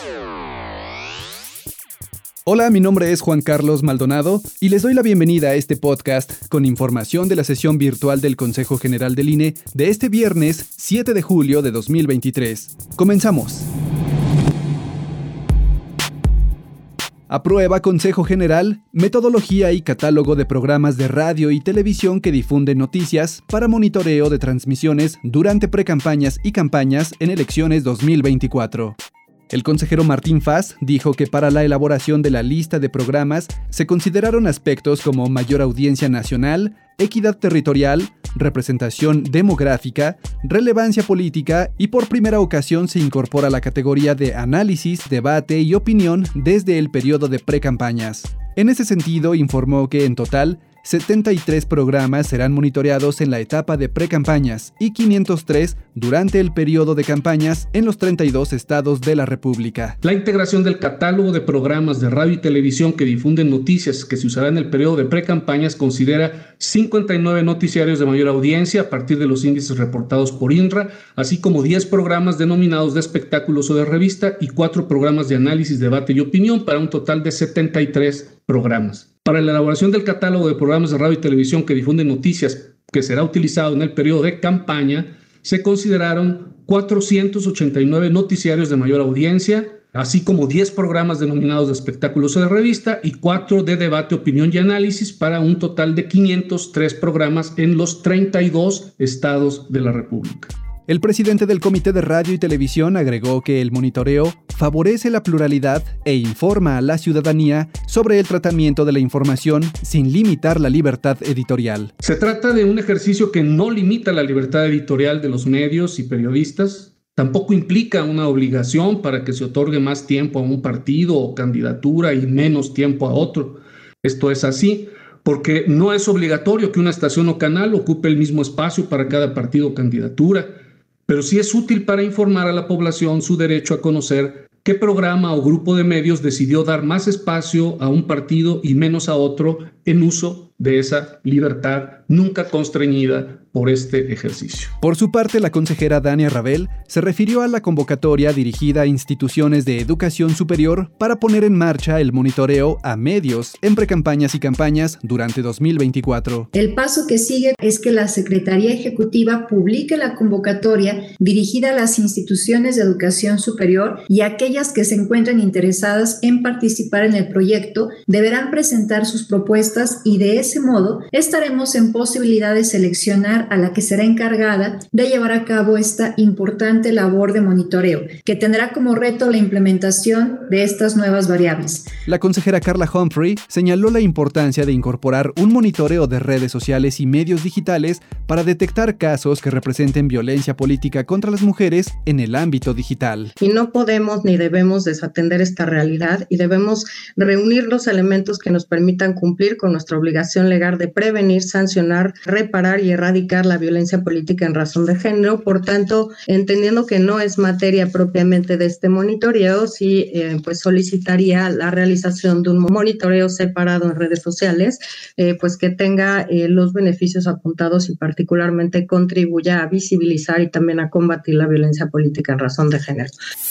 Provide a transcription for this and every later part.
Hola, mi nombre es Juan Carlos Maldonado y les doy la bienvenida a este podcast con información de la sesión virtual del Consejo General del INE de este viernes 7 de julio de 2023. Comenzamos. Aprueba Consejo General metodología y catálogo de programas de radio y televisión que difunden noticias para monitoreo de transmisiones durante precampañas y campañas en elecciones 2024. El consejero Martín Faz dijo que para la elaboración de la lista de programas se consideraron aspectos como mayor audiencia nacional, equidad territorial, representación demográfica, relevancia política y por primera ocasión se incorpora la categoría de análisis, debate y opinión desde el periodo de precampañas. En ese sentido, informó que en total 73 programas serán monitoreados en la etapa de precampañas y 503 durante el periodo de campañas en los 32 estados de la República. La integración del catálogo de programas de radio y televisión que difunden noticias que se usará en el periodo de precampañas considera 59 noticiarios de mayor audiencia a partir de los índices reportados por INRA, así como 10 programas denominados de espectáculos o de revista y 4 programas de análisis, debate y opinión para un total de 73 programas. Para la elaboración del catálogo de programas de radio y televisión que difunden noticias que será utilizado en el periodo de campaña, se consideraron 489 noticiarios de mayor audiencia, así como 10 programas denominados de espectáculos o de revista y 4 de debate, opinión y análisis para un total de 503 programas en los 32 estados de la República. El presidente del Comité de Radio y Televisión agregó que el monitoreo favorece la pluralidad e informa a la ciudadanía sobre el tratamiento de la información sin limitar la libertad editorial. Se trata de un ejercicio que no limita la libertad editorial de los medios y periodistas, tampoco implica una obligación para que se otorgue más tiempo a un partido o candidatura y menos tiempo a otro. Esto es así porque no es obligatorio que una estación o canal ocupe el mismo espacio para cada partido o candidatura, pero sí es útil para informar a la población su derecho a conocer qué programa o grupo de medios decidió dar más espacio a un partido y menos a otro en uso de esa libertad nunca constreñida por este ejercicio. Por su parte, la consejera Dania Rabel se refirió a la convocatoria dirigida a instituciones de educación superior para poner en marcha el monitoreo a medios en precampañas y campañas durante 2024. El paso que sigue es que la Secretaría Ejecutiva publique la convocatoria dirigida a las instituciones de educación superior y aquellas que se encuentren interesadas en participar en el proyecto deberán presentar sus propuestas y de ese modo estaremos en posibilidad de seleccionar a la que será encargada de llevar a cabo esta importante labor de monitoreo, que tendrá como reto la implementación de estas nuevas variables. La consejera Carla Humphrey señaló la importancia de incorporar un monitoreo de redes sociales y medios digitales para detectar casos que representen violencia política contra las mujeres en el ámbito digital. Y no podemos ni debemos desatender esta realidad y debemos reunir los elementos que nos permitan cumplir con nuestra obligación legal de prevenir, sancionar, reparar y erradicar la violencia política en razón de género. Por tanto, entendiendo que no es materia propiamente de este monitoreo, sí pues solicitaría la realización de un monitoreo separado en redes sociales, pues que tenga los beneficios apuntados y particularmente contribuya a visibilizar y también a combatir la violencia política en razón de género.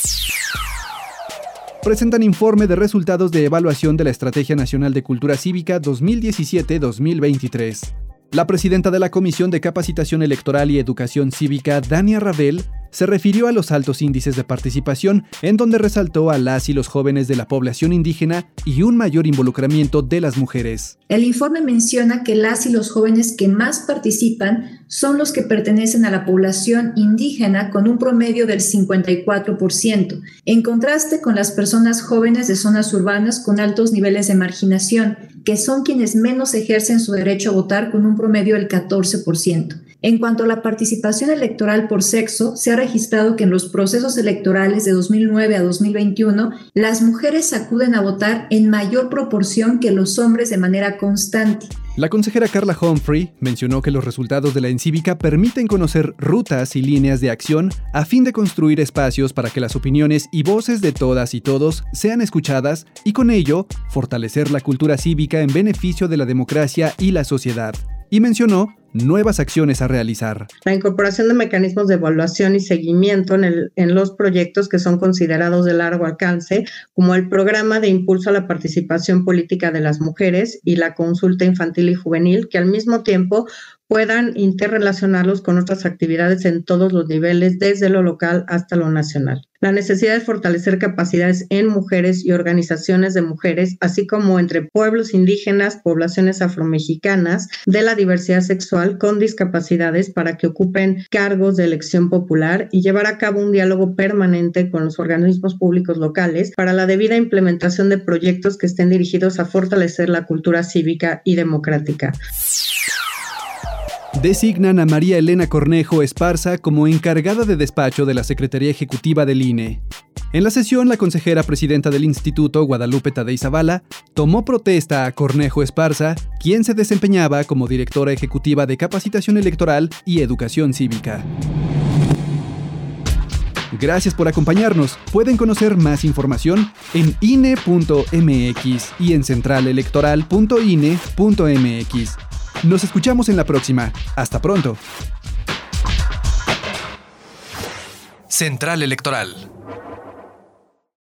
Presentan informe de resultados de evaluación de la Estrategia Nacional de Cultura Cívica 2017-2023. La presidenta de la Comisión de Capacitación Electoral y Educación Cívica, Dania Rabel, se refirió a los altos índices de participación, en donde resaltó a las y los jóvenes de la población indígena y un mayor involucramiento de las mujeres. El informe menciona que las y los jóvenes que más participan son los que pertenecen a la población indígena con un promedio del 54%, en contraste con las personas jóvenes de zonas urbanas con altos niveles de marginación, que son quienes menos ejercen su derecho a votar con un promedio del 14%. En cuanto a la participación electoral por sexo, se ha registrado que en los procesos electorales de 2009 a 2021, las mujeres acuden a votar en mayor proporción que los hombres de manera constante. La consejera Carla Humphrey mencionó que los resultados de la Encívica permiten conocer rutas y líneas de acción a fin de construir espacios para que las opiniones y voces de todas y todos sean escuchadas y con ello fortalecer la cultura cívica en beneficio de la democracia y la sociedad. y mencionó nuevas acciones a realizar. La incorporación de mecanismos de evaluación y seguimiento en los proyectos que son considerados de largo alcance, como el programa de impulso a la participación política de las mujeres y la consulta infantil y juvenil, que al mismo tiempo puedan interrelacionarlos con otras actividades en todos los niveles, desde lo local hasta lo nacional. La necesidad de fortalecer capacidades en mujeres y organizaciones de mujeres, así como entre pueblos indígenas, poblaciones afromexicanas, de la diversidad sexual con discapacidades para que ocupen cargos de elección popular y llevar a cabo un diálogo permanente con los organismos públicos locales para la debida implementación de proyectos que estén dirigidos a fortalecer la cultura cívica y democrática. Designan a María Elena Cornejo Esparza como encargada de despacho de la Secretaría Ejecutiva del INE. En la sesión, la consejera presidenta del instituto, Guadalupe Tadei Zavala, tomó protesta a Cornejo Esparza, quien se desempeñaba como directora ejecutiva de Capacitación Electoral y Educación Cívica. Gracias por acompañarnos. Pueden conocer más información en INE.mx y en centralelectoral.ine.mx. Nos escuchamos en la próxima. Hasta pronto. Central Electoral.